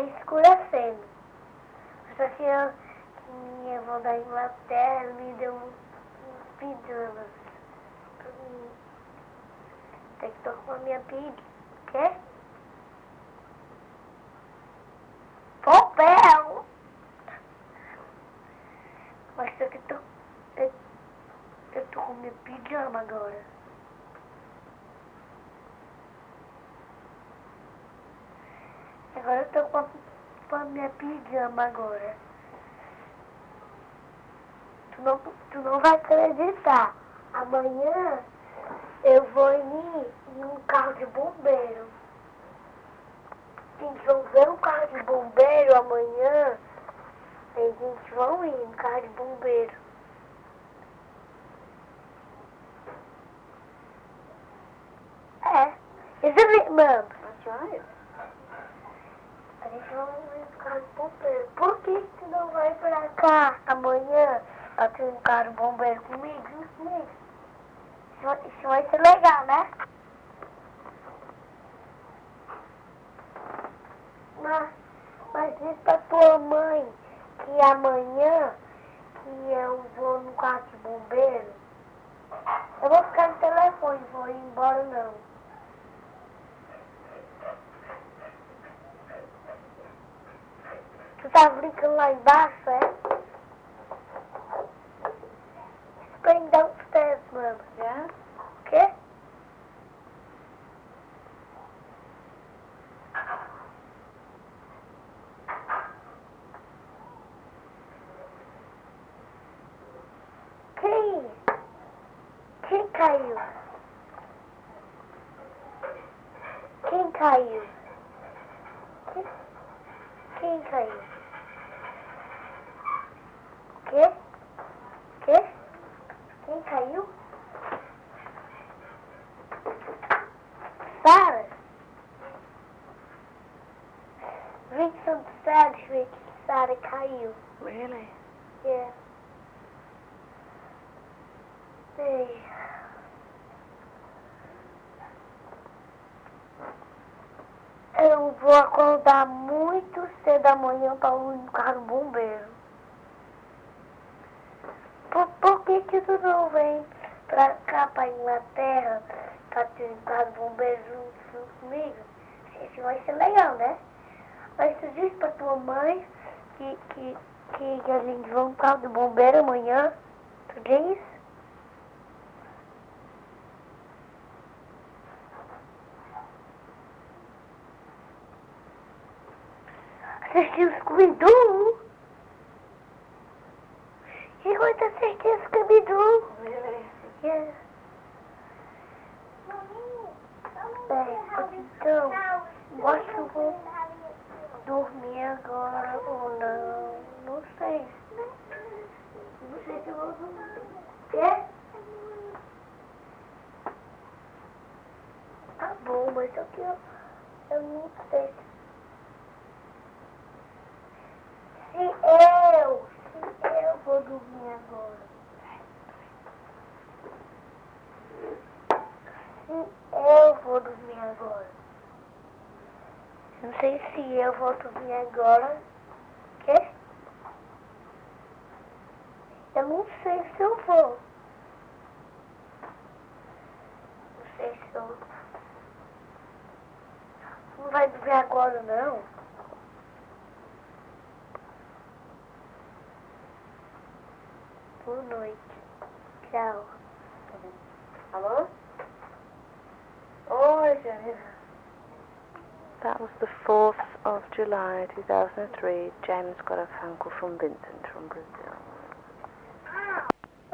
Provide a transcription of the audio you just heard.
escurecendo. Só que minha avó da Inglaterra me deu uns pijamas pra mim. Tem que tocar a minha pilha. Quê? Papel! Mas só que eu tô com minha pijama agora. Agora eu tô com a minha pijama agora. Tu não vai acreditar. Amanhã eu vou ir em um carro de bombeiro. A gente vai ver um carro de bombeiro amanhã. Aí a gente vai ir no carro de bombeiro. É. Isn't it, Mom? That's right. A gente vai ir no carro de bombeiro. Por que tu não vai pra cá amanhã? Pra ter um carro de bombeiro comigo? Isso vai ser legal, né? Mas diz pra tua mãe que amanhã que eu vou no carro de bombeiro. Eu vou ficar no telefone, vou ir embora não. Tu tá brincando lá embaixo, é? It's going downstairs, Mom. Yeah? O quê? Quem caiu? Quem caiu? Quem caiu? Quê? Quem caiu? Sarah? Vincent Sedgwick, Sarah caiu. Really? Yeah. Ei. Eu vou acordar muito cedo amanhã para ir no carro do bombeiro. Por que tu não vem pra cá, pra Inglaterra, pra ter um carro do bombeiro junto comigo? Isso vai ser legal, né? Mas tu disse pra tua mãe que a gente vai no carro do bombeiro amanhã? Tu disse? Assistiu o Scooby-Doo? E quando tu assistiu o Scooby-Doo? Really? Yeah. Então, eu acho que eu vou dormir agora ou não. Não sei. Não sei se eu vou dormir. Quê? Tá bom, mas só que eu não sei. Se eu vou dormir agora. Se eu vou dormir agora. Não sei se eu vou dormir agora. Quê? Eu não sei se eu vou. Não sei se eu... Não vai dormir agora, não? Boa noite. Tchau. Hello? Oi, Jenny. That was the 4th of July 2003. James got a phone call from Vincent from Brazil.